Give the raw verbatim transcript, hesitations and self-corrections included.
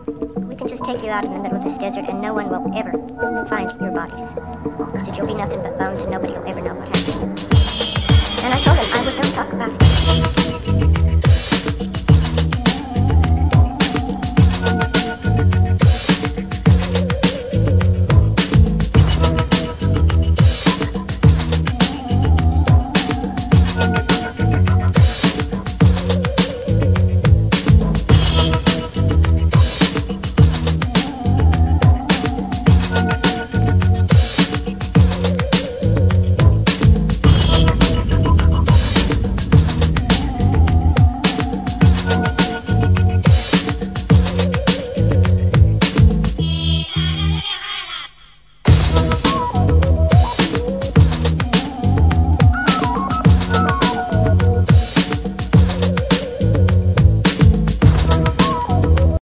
We can just take you out in the middle of this desert and no one will ever find your bodies. He said, you'll be nothing but bones and nobody will ever know what happened. And I told him I would not talk about it.